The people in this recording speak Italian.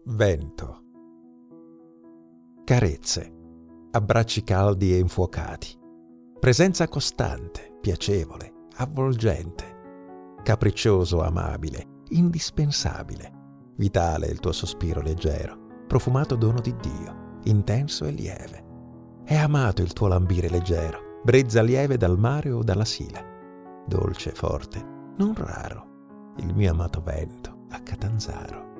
Vento. Carezze, abbracci caldi e infuocati, presenza costante, piacevole, avvolgente, capriccioso, amabile, indispensabile, vitale il tuo sospiro leggero, profumato dono di Dio, intenso e lieve. È amato il tuo lambire leggero, brezza lieve dal mare o dalla sila, dolce e forte, non raro, il mio amato vento a Catanzaro.